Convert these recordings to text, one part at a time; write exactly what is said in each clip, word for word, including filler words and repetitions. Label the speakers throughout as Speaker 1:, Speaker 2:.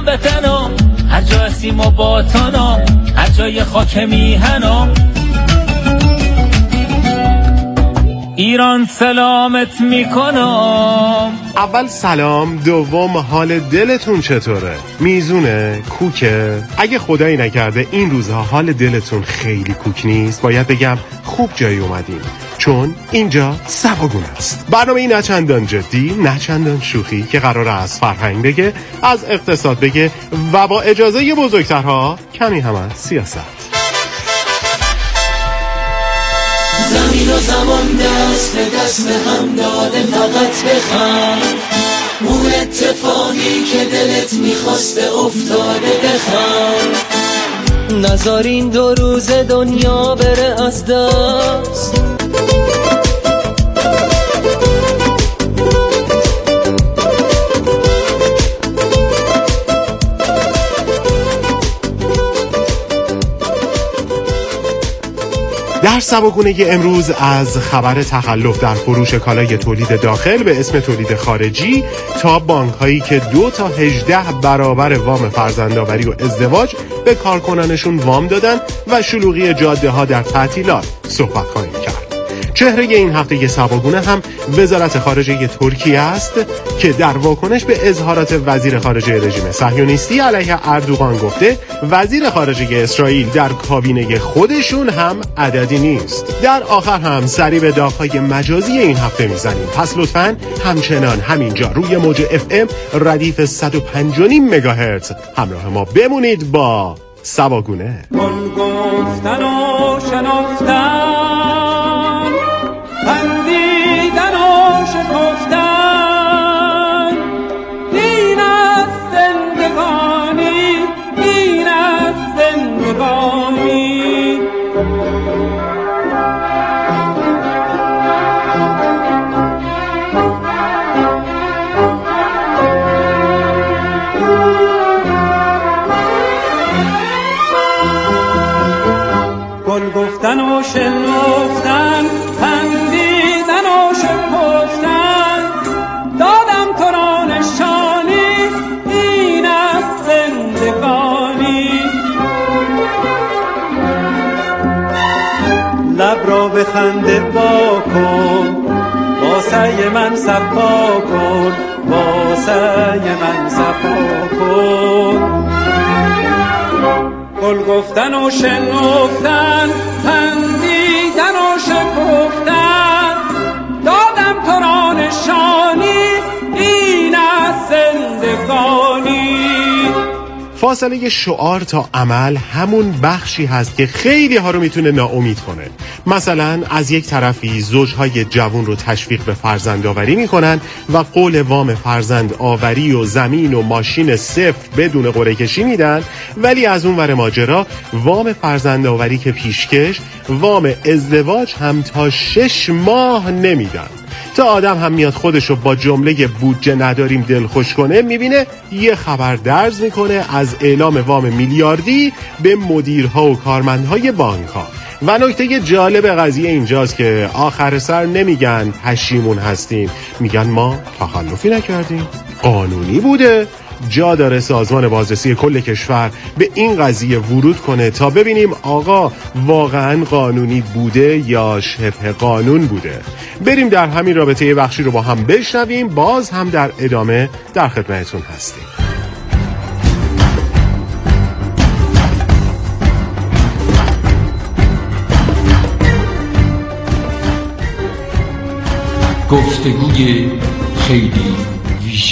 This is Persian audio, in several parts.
Speaker 1: وطنم هر جا هستیم و باطنم هر جای خاک میهنم ایران سلامت میکنم.
Speaker 2: اول سلام، دوم حال دلتون چطوره؟ میزونه؟ کوکه؟ اگه خدایی نکرده این روزها حال دلتون خیلی کوک نیست، باید بگم خوب جایی اومدیم، چون اینجا سباگونه است. برنامه این نه چندان جدی نه چندان شوخی که قراره از فرهنگ بگه، از اقتصاد بگه و با اجازه بزرگترها کمی هم از سیاست.
Speaker 3: زمین و زمان دست به دست هم داده، فقط بخند اون اتفاقی که دلت میخواسته افتاده، بخند نذارین دو روز دنیا بره از دست.
Speaker 2: در سباگونه امروز از خبر تخلف در فروش کالای تولید داخل به اسم تولید خارجی تا بانک هایی که دو تا هجده برابر وام فرزندآوری و ازدواج به کارکنانشون وام دادن و شلوغی جاده ها در تعطیلات صحبت خواهیم کرد. چهره این هفته سباگونه هم وزارت خارجه ترکیه است که در واکنش به اظهارات وزیر خارجه رژیم صهیونیستی علیه اردوغان گفته وزیر خارجه اسرائیل در کابینه خودشون هم عددی نیست. در آخر هم سری به داغ‌های مجازی این هفته میزنیم، پس لطفاً همچنان همینجا روی موج اف ام ردیف صد و پنج و نیم مگاهرتز همراه ما بمونید با سباگونه.
Speaker 4: گل گفتن و شنفتن، خندیدن و شکفتن، این از زندگانی، این از زندگانی. گل گفتن و شنفتن، خندیدن و شکفتن، دادم تو را نشانی، این از زندگانی. لب را به خنده با کن، واسه من صفا کن، واسه من صفا کن. گل گفتن و شنفتن، خندیدن و شکفتن، دادم تو را نشانی، این از زندگانی.
Speaker 2: فاصله شعار تا عمل همون بخشی هست که خیلی ها رو میتونه ناامید کنه. مثلا از یک طرفی زوجهای جوان رو تشویق به فرزند آوری میکنن و قول وام فرزند آوری و زمین و ماشین صفر بدون قرعه کشی میدن، ولی از اون ور ماجرا وام فرزند آوری که پیشکش، وام ازدواج هم تا شش ماه نمیدن. تا آدم هم میاد خودشو با جمله بودجه نداریم دلخوش کنه، میبینه یه خبر درز میکنه از اعلام وام میلیاردی به مدیرها و کارمندهای بانک ها. و نکته جالب قضیه اینجاست که آخر سر نمیگن پشیمون هستیم، میگن ما تخلفی نکردیم، قانونی بوده. جا داره سازمان بازرسی کل کشور به این قضیه ورود کنه تا ببینیم آقا واقعا قانونی بوده یا شبه قانون بوده. بریم در همین رابطه یه بخشی رو با هم بشنویم، باز هم در ادامه در خدمتتون هستیم.
Speaker 5: گفتگوی خیلی ویژه.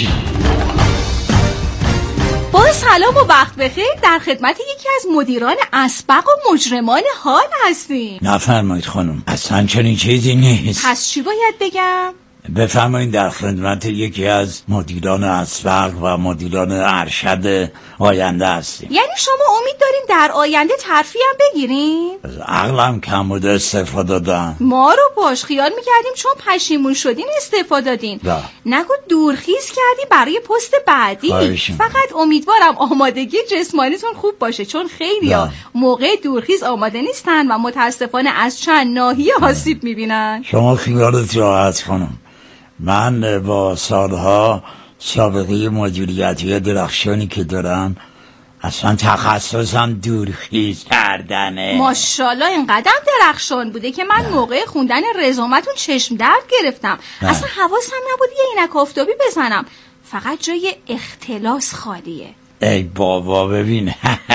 Speaker 6: با سلام و وقت بخیر، در خدمت یکی از مدیران اسبق و مجرمان حال هستیم.
Speaker 7: نفرمایید خانم، اصلا چنین چیزی نیست.
Speaker 6: پس چی باید بگم؟
Speaker 7: بفرمایید در خدمت یکی از مدیران اسبق و مدیران ارشد آینده هستیم.
Speaker 6: یعنی شما امید دارین در آینده ترفیع هم بگیریم؟
Speaker 7: عقلم کم بوده استفاده دادن.
Speaker 6: ما رو باش خیال میکردیم چون پشیمون شدین استفاده دادین.
Speaker 7: دا.
Speaker 6: نگو دورخیز کردی برای پست بعدی.
Speaker 7: خواهشم.
Speaker 6: فقط امیدوارم آمادگی جسمانیتون خوب باشه، چون خیلی ها موقع دورخیز آماده نیستن و متاسفانه از چند ناحیه آسیب میبینن.
Speaker 7: شما خیالت راحت خانم، من با سالها سابقه مدیریتی درخشانی که دارم، اصلا تخصصم دورخیز کردنه.
Speaker 6: ماشاءالله اینقدر درخشان بوده که من موقع خوندن رزومتون چشم درد گرفتم. نه. اصلا حواسم نبود یه عینک آفتابی بزنم، فقط جای اختلاس خالیه.
Speaker 7: ای بابا ببین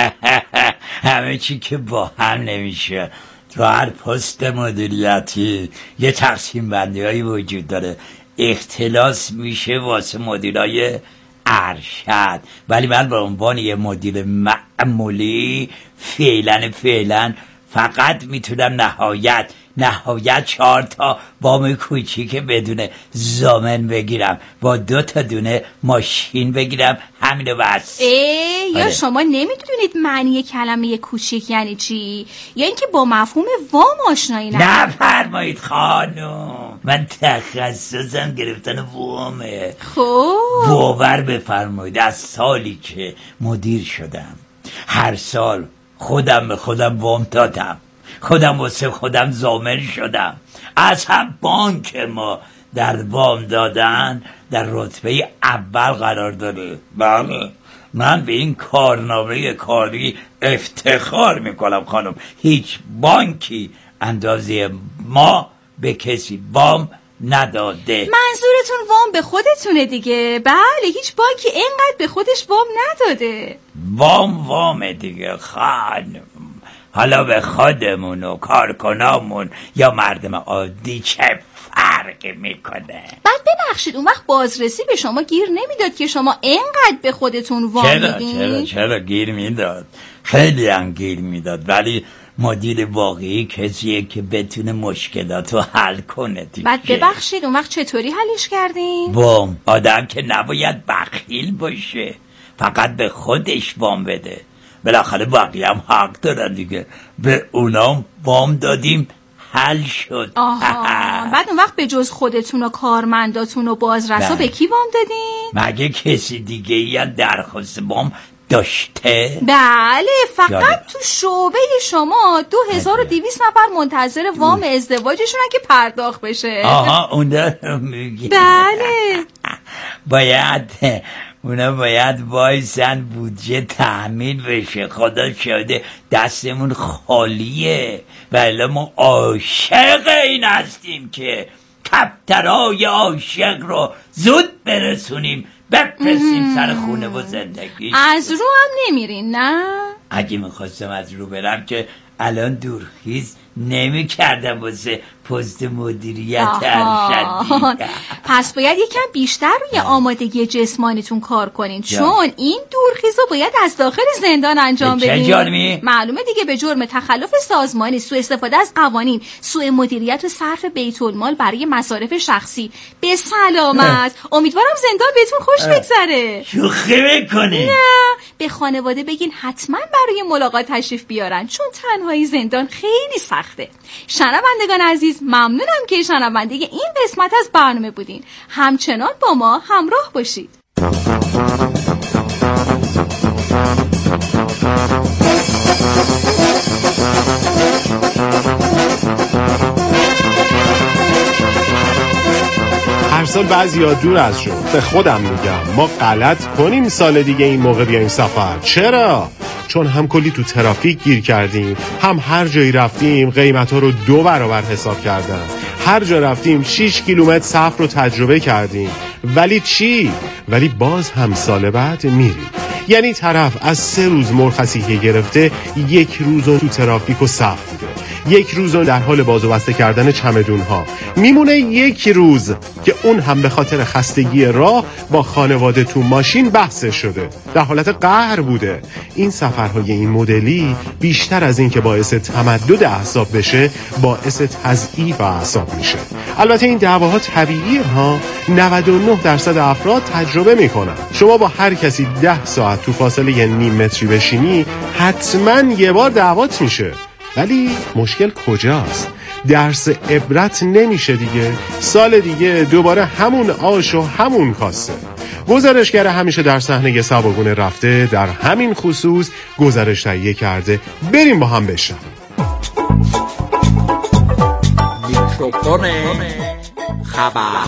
Speaker 7: همه چی که با هم نمیشه. تو هر پست مدیریتی یه تقسیم بندی هایی وجود داره. اختلاس میشه واسه مدیرای ارشد، ولی من به عنوان یه مدیر معمولی فعلا فعلا فقط میتونم نهایت نهایت چهار تا وام کوچیک بدون ضامن بگیرم، با دو تا دونه ماشین بگیرم، همینو بس.
Speaker 6: ای یا شما نمیدونید معنی کلمه کوچیک یعنی چی؟ یا اینکه با مفهوم وام آشنایی ندارید؟
Speaker 7: نفرمایید خانم، من تخصصم گرفتن وامه.
Speaker 6: خب
Speaker 7: باور بفرمایید از سالی که مدیر شدم هر سال خودم به خودم وام دادم، خودم واسه خودم ضامن شدم. از هم بانک ما در وام دادن در رتبه اول قرار داره. بله من به این کارنامه کاری افتخار میکنم خانم. هیچ بانکی اندازه ما به کسی وام نداده.
Speaker 6: منظورتون وام به خودتونه دیگه؟ بله هیچ بانکی اینقدر به خودش وام نداده.
Speaker 7: وام وام دیگه خانم. حالا به خودمون و کارکنامون یا مردم عادی چه فرقی میکنه؟
Speaker 6: بعد ببخشید اون وقت بازرسی به شما گیر نمیداد که شما اینقدر به خودتون وام میدین؟
Speaker 7: چرا چرا چرا گیر میداد، خیلی هم گیر میداد، ولی مدیر واقعی کسیه که بتونه مشکلاتو حل کنه دیگه.
Speaker 6: بعد ببخشید اون وقت چطوری حلش کردین؟
Speaker 7: وام آدم که نباید بخیل باشه، فقط به خودش وام بده. بالاخره بقیه هم حق دارن دیگه. به اونام وام دادیم حل شد.
Speaker 6: آها بعد اون وقت به جز خودتون و کارمنداتون و بازرسا به کی وام دادین؟
Speaker 7: مگه کسی دیگه یا درخواست وام داشته؟
Speaker 6: بله فقط تو شعبه شما دو هزار و دویست نفر منتظر وام ازدواجشونن که پرداخت بشه.
Speaker 7: آها اون رو میگی؟
Speaker 6: بله
Speaker 7: باید اونا باید وایسن بودجه تأمین بشه. خدا شاهده دستمون خالیه، ولی ما عاشق این هستیم که کفترهای عاشق رو زود برسونیم بپرسیم سر خونه و زندگی.
Speaker 6: از رو هم نمیرین نه؟
Speaker 7: اگه میخواستم از رو برم که الان دورخیز نمی کردم واسه پست مدیریت ارشد.
Speaker 6: پس باید یکم بیشتر روی آمادگی جسمانیتون کار کنین، چون این دورخیز رو باید از داخل زندان انجام بدین.
Speaker 7: چه جرمی؟
Speaker 6: معلومه دیگه، به جرم تخلف سازمانی، سوء استفاده از قوانین، سوء مدیریت و صرف بیت المال برای مصارف شخصی. به سلامت. امیدوارم زندان بهتون خوش بگذره.
Speaker 7: شوخی میکنی؟
Speaker 6: نه، به خانواده بگین حتما برای ملاقات تشریف بیارن، چون تنهایی زندان خیلی سخته. شنوندگان عزیز، ممنونم که شنونده این قسمت از برنامه بودین. همچنان با ما همراه باشید.
Speaker 2: هر سال بعضیا دور از شد. به خودم میگم ما غلط کنیم سال دیگه این موقع بیایم سفر. چرا؟ چون هم کلی تو ترافیک گیر کردیم، هم هر جایی رفتیم قیمت‌ها رو دو برابر حساب کردن. هر جا رفتیم شش کیلومتر صف رو تجربه کردیم. ولی چی؟ ولی باز هم سال بعد میریم. یعنی طرف از سه روز مرخصی گرفته یک روز تو ترافیک و صف بوده، یک روز در حال باز و بسته کردن چمدون‌ها، میمونه یک روز که اون هم به خاطر خستگی راه با خانواده تو ماشین بحث شده، در حالت قهر بوده. این سفرهای این مدلی بیشتر از این که باعث تمدد اعصاب بشه، باعث تضعیف اعصاب میشه. البته این دعواها طبیعیه ها، نود و نه درصد افراد تجربه میکنن. شما با هر کسی ده ساعت تو فاصله یه نیم متری بشینی حتما یه بار دعوات میشه. ولی مشکل کجاست؟ درس عبرت نمیشه دیگه. سال دیگه دوباره همون آش و همون کاسه. گزارشگر همیشه در صحنه سباگونه رفته در همین خصوص گزارش تهیه کرده. بریم با هم بشنویم.
Speaker 5: میکروفون
Speaker 8: خبر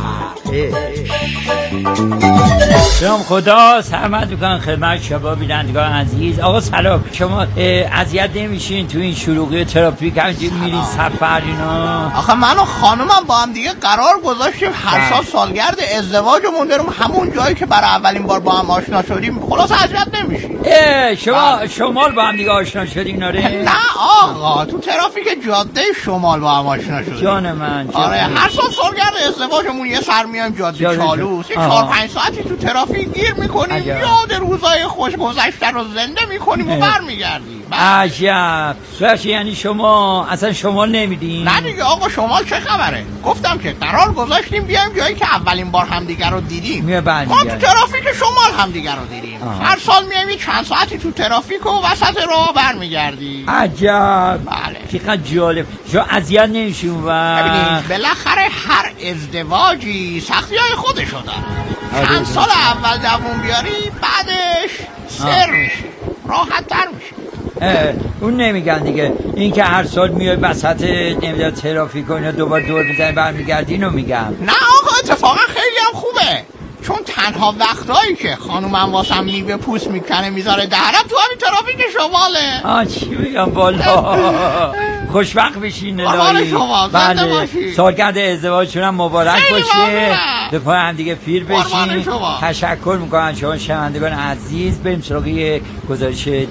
Speaker 7: سلام خدا سلامت میکنم خدمت شما بینندگان عزیز. آقا سلام، شما اذیت نمیشین تو این شلوغی ترافیک همینجوری میرین سفر اینا؟
Speaker 8: آخه من و خانومم با هم دیگه قرار گذاشتیم هر سال سالگرد ازدواجمون بریم همون جایی که برای اولین بار با هم آشنا شدیم. خلاص اذیت نمیشین.
Speaker 7: شما شمال با هم دیگه آشنا شدین؟ آره
Speaker 8: نه آقا، تو ترافیک جاده شمال با هم آشنا شدیم.
Speaker 7: جان من جان
Speaker 8: آره هر سال سالگرد ازدواجمون یه سر میایم جاده چالوس، یه چهار پنج ساعتی تو ترافیک گیر میکنیم، یاد روزای خوش گذشته رو زنده میکنیم و برمیگردیم.
Speaker 7: عجب. باشه یعنی شما اصلا شمال نمیدین؟
Speaker 8: نه دیگه آقا، شمال چه خبره؟ گفتم که قرار گذاشتیم بیایم جایی که اولین بار همدیگر رو دیدیم. ما تو ترافیک شمال همدیگر رو دیدیم. آه. هر سال میایم چند ساعتی تو ترافیک و وسط راه برمیگردیم.
Speaker 7: عجب.
Speaker 8: بله.
Speaker 7: چقدر جالب. شما اذیت نمیشین و
Speaker 8: ببینید بالاخره هر ازدواجی سختی‌های خودشو داره. چند سال اول دووم بیاری بعدش سر میشه، راحت تر میشه.
Speaker 7: اون نمیگن دیگه این که هر سال میای وسط نمیدونم ترافیک و اینا دوباره دور میزنی برمیگردی اینو میگم.
Speaker 8: نه آقا اتفاقا خیلی هم خوبه، چون تنها وقتایی که خانومم واسم میوه پوست میکنه میذاره دهنم تو همین ترافیک شماله.
Speaker 7: آه چی میگم بالا. خوشبخت بشین الهی. بله سالگرد ازدواجتون هم مبارک باشه، به پای هم دیگه پیر بشین. تشکر میکنم شما شنوندگان عزیز. بریم سراغ گزارش دیگه.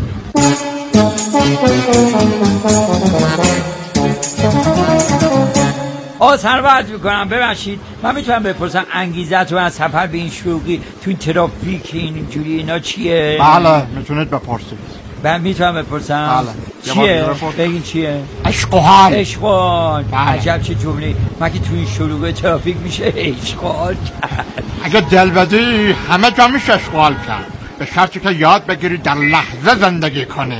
Speaker 7: آه سرورد میکنم، ببخشید من میتونم بپرسم انگیزت رو از سفر به این شوقی تو این ترافیک اینجوری اینا چیه؟
Speaker 9: بله میتونید بپرسید.
Speaker 7: من میتونم بپرسم؟
Speaker 9: بله.
Speaker 7: چیه؟ بگین چیه؟
Speaker 8: عشق و حال.
Speaker 7: عشق و حال. عجب چه جمله. من که تو این شلوغ ترافیک میشه عشق و حال کرد.
Speaker 9: اگه دل بدی همه جا میشه عشق و حال کرد، به شرطی که یاد بگیری در لحظه زندگی کنی.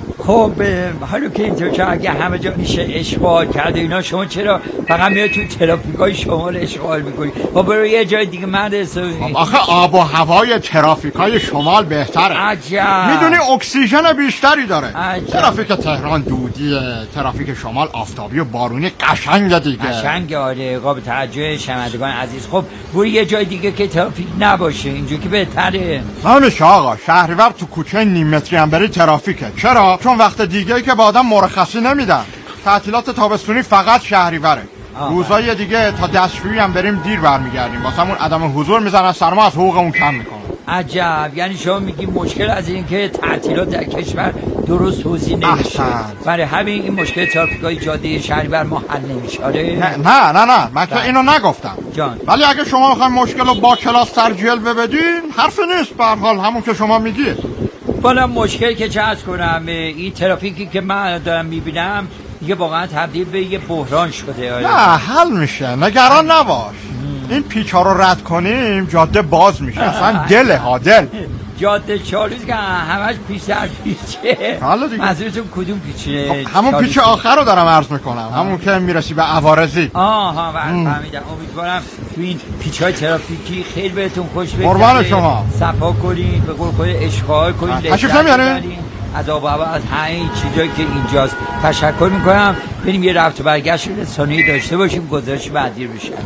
Speaker 7: خب حالا که اینطور که اگه همه جا میشه اشغال کرده اینا، شما چرا فقط میاد تو ترافیکای شمال اشغال میکنی؟ خب برو یه جای دیگه مرد حسابی.
Speaker 9: آخه آب و هوای ترافیکای شمال بهتره.
Speaker 7: عجب.
Speaker 9: میدونی اکسیژن بیشتری داره.
Speaker 7: عجب.
Speaker 9: ترافیک تهران دودیه، ترافیک شمال آفتابی و بارونی قشنگه دیگه.
Speaker 7: قشنگه آره. قابل توجه شنوندگان عزیز. خب برو یه جای دیگه که ترافیک نباشه، اینجوری که بهتره.
Speaker 9: نمیشه آقا، شهریور تو کوچه نیم متری هم بری ترافیکه. چرا؟ چون وقت دیگه که با آدم مرخصی نمیدن. تعطیلات تابستونی فقط شهریوره. روزای دیگه تا دستشویی هم بریم دیر برمیگردیم، واسمون عدم حضور میزنن، سر ما از حقوقمون کم میکنن.
Speaker 7: عجب. یعنی شما میگی مشکل از این که تعطیلات در کشور درست توزیع نمیشه، برای همین این مشکل ترافیکای جاده شهریور ما حل نمیشه. آره
Speaker 9: نه نه نه نه من که اینو نگفتم
Speaker 7: جان،
Speaker 9: ولی اگه شما میخواین مشکل رو با کلاس تر جلوه بدین حرفی نیست، به هر حال همون که شما میگید.
Speaker 7: والا مشکل که چه عرض کنم، این ترافیکی که من دارم میبینم دیگه واقعا تبدیل به یه بحران شده.
Speaker 9: نه حل میشه، نگران نباش. این پیچا رو رد کنیم جاده باز میشه. اصلا دله ها دل
Speaker 7: جاده چالوس که همش پیچ در پیچه.
Speaker 9: حالا دیگه
Speaker 7: منظورتون کدوم پیچه؟
Speaker 9: خب همون پیچ آخر رو دارم عرض میکنم، همون که میرسی به عوارضی.
Speaker 7: آها فهمیدم. امیدوارم تو این پیچ‌های ترافیکی خیلی بهتون خوش بگذره.
Speaker 9: قربان شما.
Speaker 7: صفا کنین، به قول خود اشغال کنین،
Speaker 9: تشریف نمیارین؟
Speaker 7: از آب و هوا، از همه چیزایی که اینجاست. تشکر میکنم. بریم یه رفت و برگشت رسانه‌ای داشته باشیم، گزارش بعدی رو بشنویم.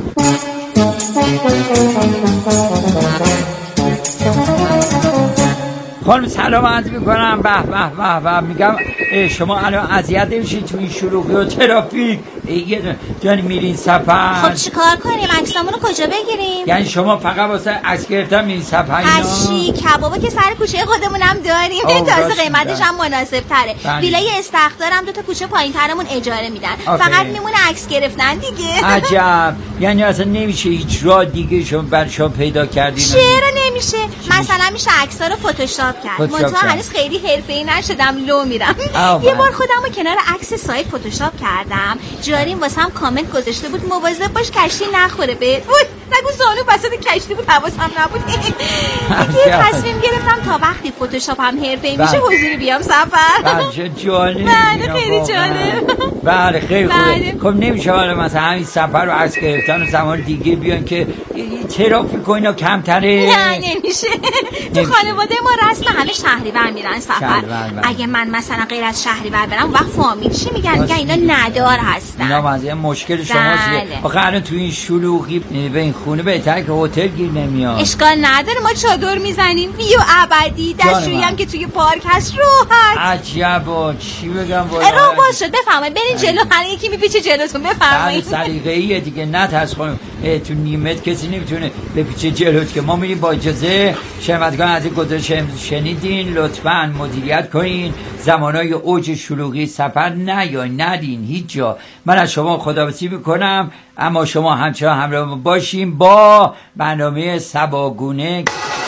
Speaker 7: خانم سلام عرض میکنم. به به به به. میگم شما الان اذیت نمیشید تو این شلوغی و ترافیک؟ یه دانی میرین سفر.
Speaker 6: خب چیکار کنیم؟ عکسامون رو کجا بگیریم؟
Speaker 7: یعنی شما فقط واسه عکس گرفتن میرین سفر اینا؟
Speaker 6: هشی کبابا که سر کوچه خودمونم داریم، تازه قیمتش هم مناسب تره. ویلای استخدارم دو تا کوچه پایین‌ترمون اجاره میدن. آفه. فقط میمونه عکس گرفتن دیگه.
Speaker 7: عجب. یعنی اصلا نمیشه هیچ راه دیگه شما بر شما پیدا کردین؟
Speaker 6: چرا نمیشه؟ مثلا میشه عکس‌ها رو فتوشاپ کرد. منتها هنوز خیلی حرفه‌ای نشدم، لو میرم. یه بار خودمو کنار عکس سایت فتوشاپ کردم، جاریم واسم کامنت گذاشته بود مواظب باش کشتی نخوره بهت. نگو زانو وسط کشتی بود، حواسم نبود. دیگه تصمیم گرفتم تا وقتی فتوشاپ هم حرفه‌ای میشه حضوری بیام سفر.
Speaker 7: بله جالب.
Speaker 6: بله خیلی جالب.
Speaker 7: بله خیلی خوبه. خب نمیشه حالا مثلا همین سفر رو عکس گرفتن و زمان دیگه بیان که ترافیک و اینا کمتره؟
Speaker 6: نه نمیشه. تو خانواده ما رسم همه شهریور میرن سفر. اگه من مثلا غیر از شهریور برم وقت فامیل چی میگن؟ میگن اینا ندار هستن.
Speaker 7: اینا واسه مشکل شماست. آخه الان تو این شلوغی به این خونه بهتره که هتل گیر نمیاد.
Speaker 6: اشکال نداره ما چادر میزنیم ویو ابدی. دستشویی هم که توی پارک هست راحت.
Speaker 7: عجبا چی بگم والا.
Speaker 6: راه باز شد بفرمایید برین جلو. هر یکی میپیچه جلوتون بفرمایید.
Speaker 7: سلیقه‌ایه دیگه نترس خانم. تو نیمت کسی نمیتونه بپیچه جلوت که ما میریم با اجازه. شنوندگان از این گزارش شنیدین لطفاً مدیریت کنین. زمانهای اوج شلوغی سفر نیاین ندین هیچ جا. من از شما خداحافظی میکنم اما شما همچنان همراه باشیم با برنامه سباگونه.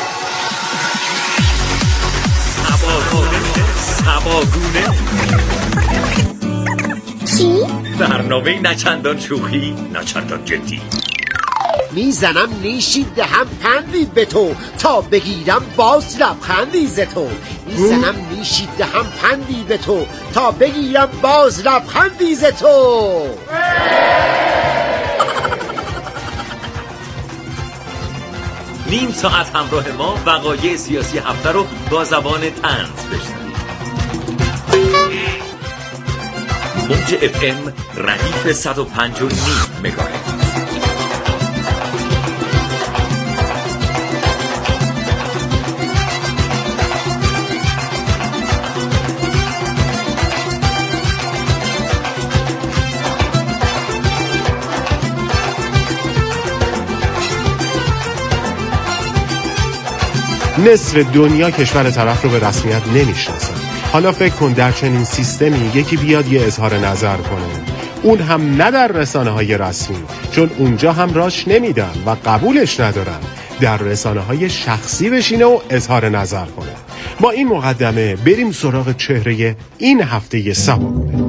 Speaker 10: سباگونه
Speaker 11: چی؟
Speaker 10: برنامه نچندان شوخی نچندان جدی.
Speaker 11: میزنم نیشی دهم پندی به تو تا بگیرم باز لبخندی ز تو. میزنم نیشی دهم پندی به تو تا بگیرم باز لبخندی ز تو.
Speaker 10: نیم ساعت همراه ما وقایع سیاسی هفته رو با زبان طنز بشنوید. موج اف ام ردیف صد و پنج و نیم مگاهرتز.
Speaker 2: نصف دنیا کشور طرف رو به رسمیت نمیشناسن. حالا فکر کن در چنین سیستمی یکی بیاد یه اظهار نظر کنه، اون هم نه در رسانه های رسمی، چون اونجا هم راش نمیدن و قبولش ندارن، در رسانه های شخصی بشینه و اظهار نظر کنه. با این مقدمه بریم سراغ چهره این هفته سباگونه.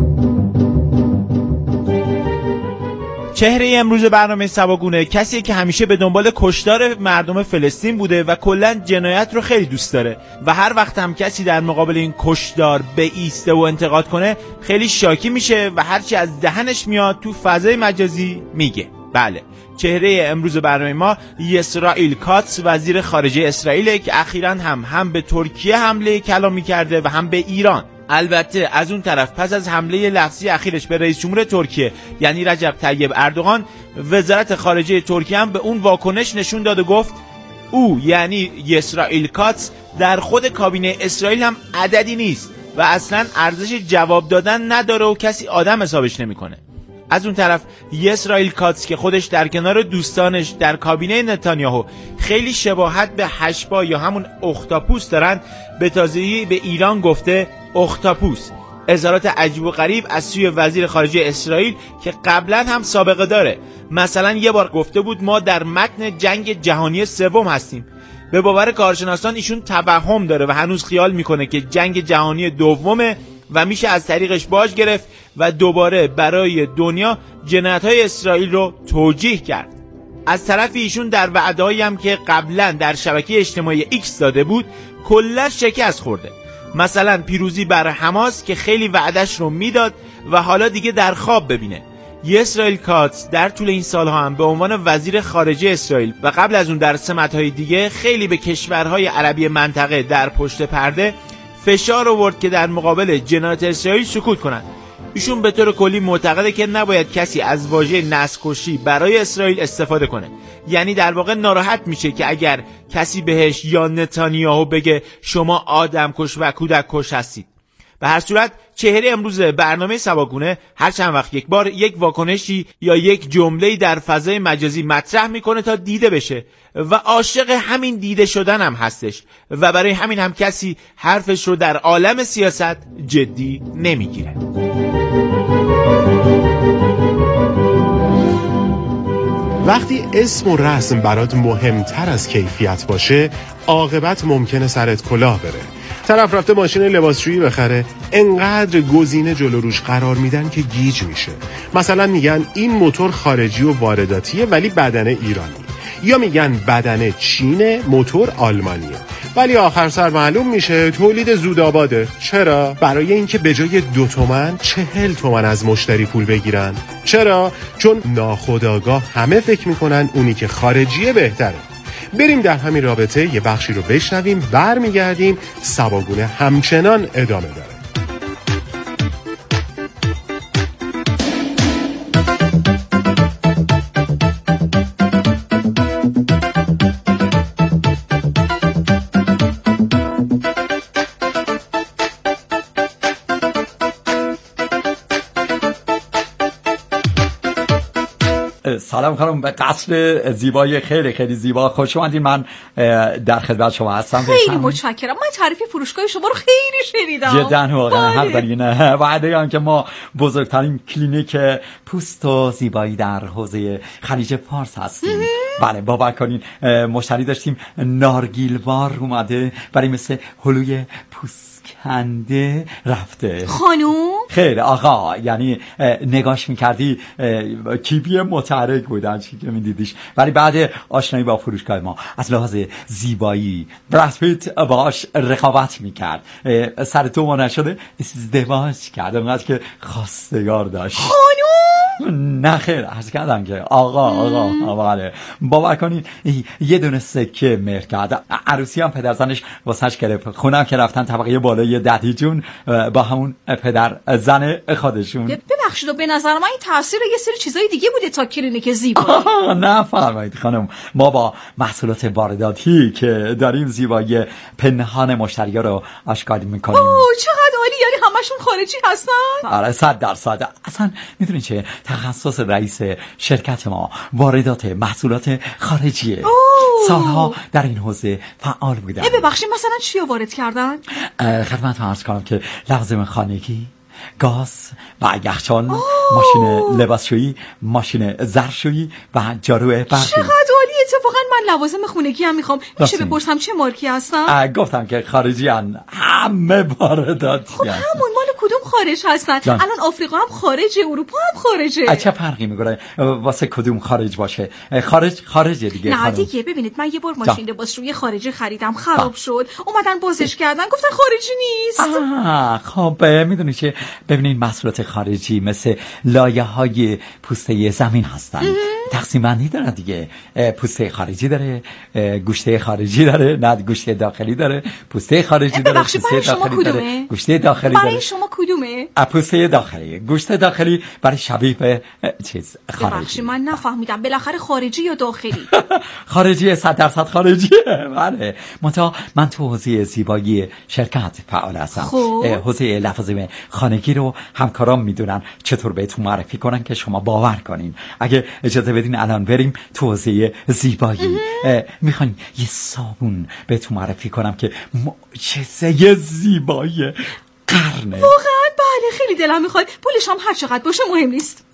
Speaker 12: چهره امروز برنامه سباگونه کسیه که همیشه به دنبال کشتار مردم فلسطین بوده و کلاً جنایت رو خیلی دوست داره و هر وقت هم کسی در مقابل این کشتار بایسته و انتقاد کنه خیلی شاکی میشه و هرچی از دهنش میاد تو فضای مجازی میگه. بله، چهره امروز برنامه ما اسرائیل کاتس وزیر خارجه اسرائیل که اخیراً هم هم به ترکیه حمله کلامی کرده و هم به ایران. البته از اون طرف پس از حمله لفظی اخیرش به رئیس جمهور ترکیه یعنی رجب طیب اردوغان، وزارت خارجه ترکیه هم به اون واکنش نشون داد و گفت او یعنی اسرائیل کاتس در خود کابینه اسرائیل هم عددی نیست و اصلا ارزش جواب دادن نداره و کسی آدم حسابش نمیکنه. از اون طرف اسرائیل کاتس که خودش در کنار دوستانش در کابینه نتانیاهو خیلی شباهت به هشبا یا همون اختاپوس دارن، به تازگی به ایران گفته اختاپوس. اظهارات عجیب و غریب از سوی وزیر خارجه اسرائیل که قبلا هم سابقه داره. مثلا یه بار گفته بود ما در متن جنگ جهانی سوم هستیم. به باور کارشناسان ایشون توهم داره و هنوز خیال میکنه که جنگ جهانی دومه و میشه از طریقش باج گرفت و دوباره برای دنیا جنایت‌های اسرائیل رو توجیه کرد. از طرفی ایشون در وعده‌ای هم که قبلا در شبکه اجتماعی ایکس داده بود کلا شکست خورده. مثلا پیروزی بر حماس که خیلی وعدش رو میداد و حالا دیگه در خواب ببینه. اسرائیل کاتس در طول این سالها هم به عنوان وزیر خارجه اسرائیل و قبل از اون در سمت‌های دیگه خیلی به کشورهای عربی منطقه در پشت پرده فشار آورد که در مقابل جنایت اسرائیل سکوت کنند. ایشون به طور کلی معتقده که نباید کسی از واژه نسل‌کشی برای اسرائیل استفاده کنه. یعنی در واقع ناراحت میشه که اگر کسی بهش یا نتانیاهو بگه شما آدم کش و کودک کش هستید. به هر صورت چهره امروز برنامه سباگونه هر چند وقت یک بار یک واکنشی یا یک جمله‌ای در فضای مجازی مطرح میکنه تا دیده بشه و عاشق همین دیده شدن هم هستش و برای همین هم کسی حرفش رو در عالم سیاست جدی نمیگیره.
Speaker 2: وقتی اسم و رسم برات مهمتر از کیفیت باشه، عاقبت ممکنه سرت کلاه بره. طرف رفته ماشین لباسشویی بخره، انقدر گزینه جلو روش قرار میدن که گیج میشه. مثلا میگن این موتور خارجی و وارداتیه ولی بدنه ایرانی، یا میگن بدنه چینه موتور آلمانیه. ولی آخر سر معلوم میشه تولید زودآباده. چرا؟ برای اینکه به جای دو تومن چهل تومن از مشتری پول بگیرن. چرا؟ چون ناخودآگاه همه فکر میکنن اونی که خارجیه بهتره. بریم در همین رابطه یه بخشی رو بشنویم، برمیگردیم. سباگونه همچنان ادامه داره.
Speaker 13: سلام خانم، به قصر زیبایی خیلی خیلی زیبا خوش اومدین. من در خدمت شما هستم.
Speaker 6: خیلی متشکرم. من تعریف فروشگاه شما رو خیلی شنیدم.
Speaker 13: جدا واقعا حق دارین. وعده هم که ما بزرگترین کلینیک پوست و زیبایی در حوزه خلیج فارس هستیم. بله باور کنین مشتری داشتیم نارگیلبار اومده برای مثل هلوی پوست کنده رفته.
Speaker 6: خانوم؟
Speaker 13: خیر آقا، یعنی نگاش میکردی کیپی متحرک بودن چی که میدیدیش، ولی بعد آشنایی با فروشگاه ما از لحاظ زیبایی براد پیت باش رقابت میکرد. سر تو ما نشده ازدواج کرد اونقدر که خواستگار داشت.
Speaker 6: خانوم؟
Speaker 13: نه خیر، عرض کردم که آقا آقا بله باور کنین یه دونه سکه مهر کرد. عروسی هم پدر زنش واسش گرفت. خونم که رفتن طبقه بالای ددی جون با همون پدر زن خودشون.
Speaker 6: ببخشید به نظر من این تاثیر یه سری چیزای دیگه بوده تا کلینیک زیبایی.
Speaker 13: نه فرمایید خانم، ما با محصولات وارداتی که داریم زیبایی پنهان مشتری‌ها رو آشکار می‌کنیم.
Speaker 6: اوه چقدر عالی، یعنی همشون خارجی هستن؟
Speaker 13: آره صد درصد. اصلا میدونین چه تخصص رئیس شرکت ما واردات محصولات خارجیه. اوه. سالها در این حوزه فعال بودن.
Speaker 6: ببخشید مثلا چی وارد کردن؟
Speaker 13: خدمتتون عرض کنم که لوازم خانگی، گاز و یخچال، ماشین لباسشویی، ماشین ظرفشویی و جارو برقی.
Speaker 6: چقدر عالی. اتفاقا من لوازم خونگی هم میخوام. میشه بپرسم چه مارکی هستن؟
Speaker 13: گفتم که خارجی هن. همه وارداتی.
Speaker 6: خب همون مال کدوم خارج هستن؟ جان. الان آفریقا هم خارجه، اروپا هم خارجه.
Speaker 13: چه فرقی میکنه واسه کدوم خارج باشه؟ خارج خارجه دیگه.
Speaker 6: نه دیگه ببینید من یه بار ماشین لباسشویی خارجی خریدم، خراب با. شد. اومدن بازش کردن گفتن خارجی نیست.
Speaker 13: آه خب میدونی چه، ببینید محصولات خارجی مثل لایه‌های پوسته زمین هستن. تقسیم بندی داره دیگه. پوسته خارجی داره، گوشته خارجی داره، نه گوشته داخلی داره، پوسته خارجی داره، پوسته داخلی داره، گوشته داخلی داره.
Speaker 6: برای شما کدومه؟
Speaker 13: پوسته داخلی، گوشته داخلی برای شبیه به چیز خارجی.
Speaker 6: ببخشید من نفهمیدم بالاخره خارجی یا داخلی؟
Speaker 13: خارجی صد درصد خارجیه. بله منتها من تو حوزه زیبایی شرکت فعال هستم. حوزه لوازم خانگی رو همکارام میدونن چطور بهتون معرفی کنن که شما باور کنین. اگه اجازه بدین الان بریم تو حوزه زیبایی. میخواین یه صابون بهتون معرفی کنم که معجزه زیبایی قرنه.
Speaker 6: واقعا بله خیلی دلم میخواد. پولش هم هر چقدر باشه مهم نیست.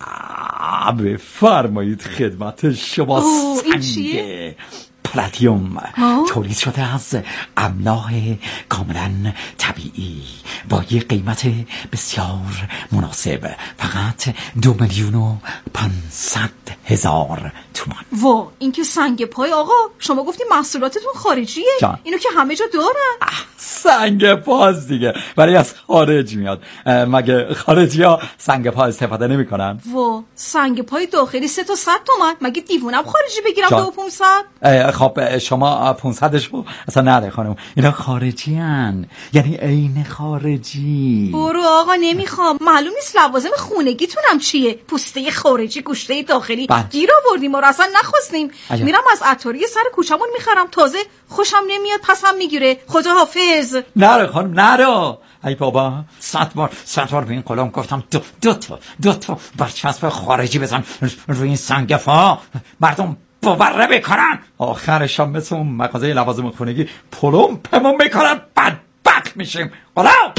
Speaker 13: بفرمایید خدمت شما. سنگ پلاتینوم تولید شده از املاح کاملا طبیعی با یه قیمت بسیار مناسب، فقط دو میلیون و پانصد هزار تومان.
Speaker 6: وا این که سنگ پای. آقا شما گفتیم محصولاتتون خارجیه جان. اینو که همه جا دارن.
Speaker 13: سنگ پاست دیگه، ولی از خارج میاد. مگه خارجی ها سنگ پا استفاده نمی کنن؟
Speaker 6: وا سنگ پای داخلی سه تا صد تومن. مگه دیوونم خارجی بگیرم دو پونصد؟
Speaker 13: خب شما پونصدشو اصلا نده خانم، اینا خارجی هن، یعنی عین خارجی.
Speaker 6: برو آقا نمیخوام. معلوم نیست لوازم خونگیتونم چیه. پوسته خارجی، گوشته داخلی گیر آوردیم ما رو اصلا نخواستیم. عجب. میرم از عطاری سر کوچمون میخرم، تازه خوشم نمیاد پسم میگیره. خدا حافظ.
Speaker 13: نرو خانم نرو. ای بابا صد بار صد بار به این غلام گفتم دو, دو تا دو تا برچسب خارجی بزن روی این سنگ پا، مردم باور بکنن. آخرش هم مثل اون مغازه لوازم خونگی پلم پمون میکنن، بدبخت میشیم. غلام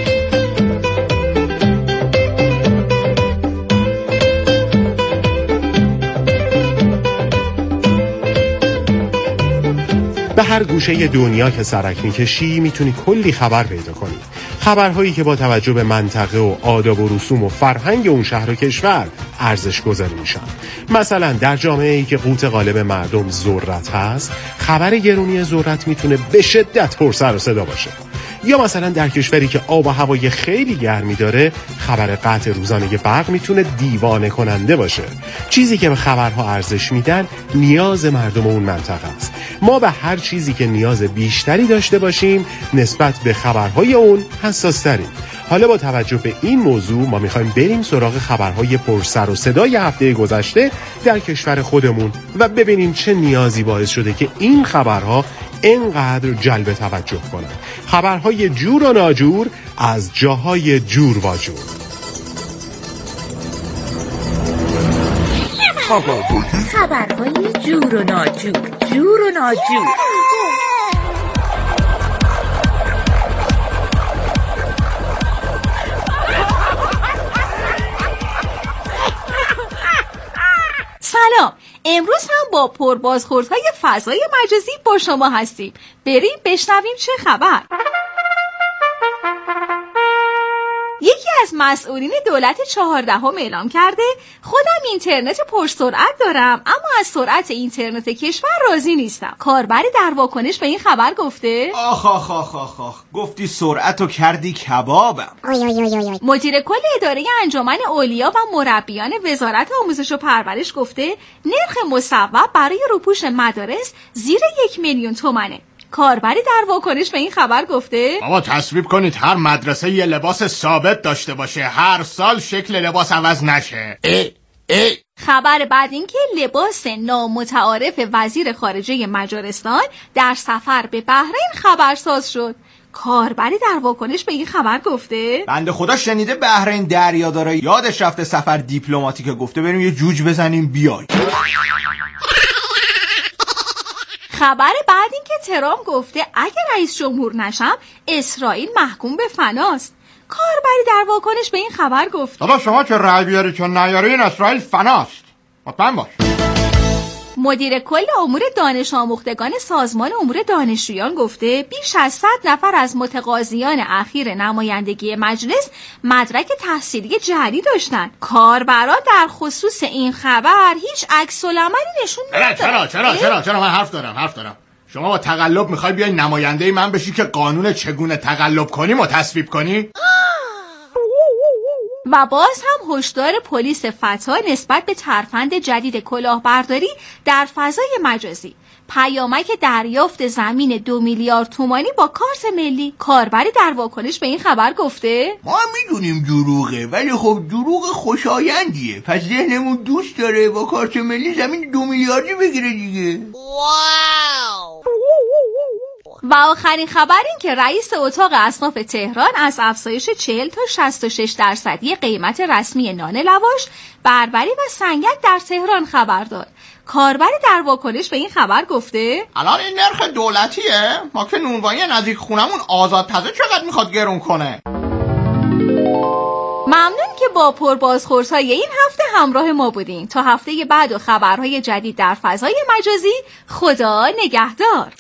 Speaker 2: به هر گوشه دنیا که سرک میکشی میتونی کلی خبر پیدا کنی. خبرهایی که با توجه به منطقه و آداب و رسوم و فرهنگ اون شهر و کشور ارزش گذاری میشن. مثلا در جامعه ای که قوت غالب مردم ذرت هست، خبر گرونی ذرت میتونه به شدت پر سر و صدا باشه. یا مثلا در کشوری که آب و هوای خیلی گرمی داره، خبر قطع روزانه برق میتونه دیوانه کننده باشه. چیزی که به خبرها ارزش میدن نیاز مردم اون منطقه است. ما به هر چیزی که نیاز بیشتری داشته باشیم نسبت به خبرهای اون حساس تریم. حالا با توجه به این موضوع ما میخوایم بریم سراغ خبرهای پر سر و صدای هفته گذشته در کشور خودمون و ببینیم چه نیازی باعث شده که این خبرها اینقدر جلب توجه کنن. خبرهای جور و ناجور از جاهای جور و جور.
Speaker 14: خبرهای جور و ناجور، جور و ناجور.
Speaker 6: سلام، امروز هم با پربازخوردهای فضای مجازی با شما هستیم. بریم بشنویم چه خبر. یکی از مسئولین دولت چهاردهم اعلام کرده خودم اینترنت پرسرعت دارم اما از سرعت اینترنت کشور راضی نیستم. کاربری در واکنش به این خبر گفته
Speaker 12: آخ آخ آخ آخ آخ گفتی سرعتو کردی کبابم.
Speaker 6: مدیر کل اداره انجمن اولیا و مربیان وزارت آموزش و پرورش گفته نرخ مصوب برای روپوش مدارس زیر یک میلیون تومنه. کاربری در واکنش به این خبر گفته
Speaker 9: بابا تصویب کنید هر مدرسه یه لباس ثابت داشته باشه، هر سال شکل لباس عوض نشه. ای ای
Speaker 6: خبر بعد این که لباس نامتعارف وزیر خارجه مجارستان در سفر به بحرین خبرساز شد. کاربری در واکنش به این خبر گفته
Speaker 12: بنده خدا شنیده بحرین دریا داره، یادش رفته سفر دیپلماتیک، گفته بریم یه جوج بزنیم بیای.
Speaker 6: خبر بعد این که ترامپ گفته اگر رئیس جمهور نشم اسرائیل محکوم به فناست. کاربری در واکنش به این خبر گفت
Speaker 9: دادا شما که رأی بیاری چون نیاری این اسرائیل فناست. مطمئن باش.
Speaker 6: مدیر کل امور دانش آموختگان سازمان امور دانشجویان گفته بیش از صد نفر از متقاضیان اخیر نمایندگی مجلس مدرک تحصیلی جعلی داشتن. کاربرا در خصوص این خبر هیچ عکس العملی نشون ندادن.
Speaker 9: چرا چرا چرا چرا من حرف دارم حرف دارم شما با تقلب میخوای بیای نماینده من بشی که قانون چگونه تقلب کنیم و تصویب کنی؟
Speaker 6: و باز هم هشدار پلیس فتا نسبت به ترفند جدید کلاهبرداری در فضای مجازی. پیامک دریافت زمین دو میلیارد تومانی با کارت ملی. کاربری در واکنش به این خبر گفته
Speaker 15: ما هم میدونیم دروغه ولی خب دروغ خوشایندیه، پس ذهنمون دوست داره با کارت ملی زمین دو میلیاردی بگیره دیگه. واو.
Speaker 6: و آخرین خبر این که رئیس اتاق اصناف تهران از افزایش چهل تا شصت و شش درصدی قیمت رسمی نان لواش، بربری و سنگک در تهران خبر داد. کاربری در واکنش به این خبر گفته
Speaker 9: الان این نرخ دولتیه؟ ما که نونوایی نزدیک خونمون آزاد تازه چقدر میخواد گرون کنه؟
Speaker 6: ممنون که با پربازخوردهای این هفته همراه ما بودین. تا هفته بعد و خبرهای جدید در فضای مجازی، خدا نگهدار.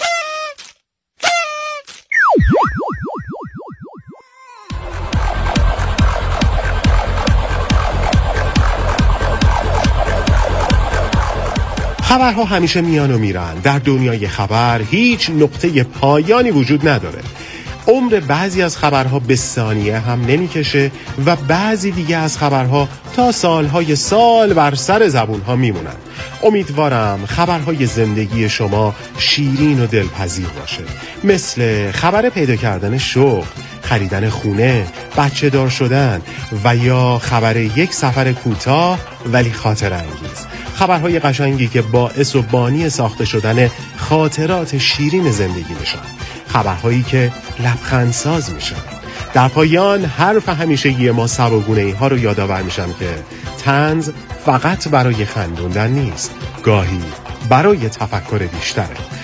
Speaker 2: خبرها همیشه میان و میرن. در دنیای خبر هیچ نقطه پایانی وجود نداره. عمر بعضی از خبرها به ثانیه هم نمیکشه و بعضی دیگه از خبرها تا سالهای سال بر سر زبونها میمونن. امیدوارم خبرهای زندگی شما شیرین و دلپذیر باشه، مثل خبر پیدا کردن شغل، خریدن خونه، بچه دار شدن و یا خبر یک سفر کوتاه ولی خاطره انگیز. خبرهای قشنگی که باعث و بانی ساخته شدن خاطرات شیرین زندگی میشن. خبرهایی که لبخندساز میشن. در پایان حرف همیشگی ما سبکگونه‌ای ها رو یادآور میشم که طنز فقط برای خندوندن نیست، گاهی برای تفکر بیشتره.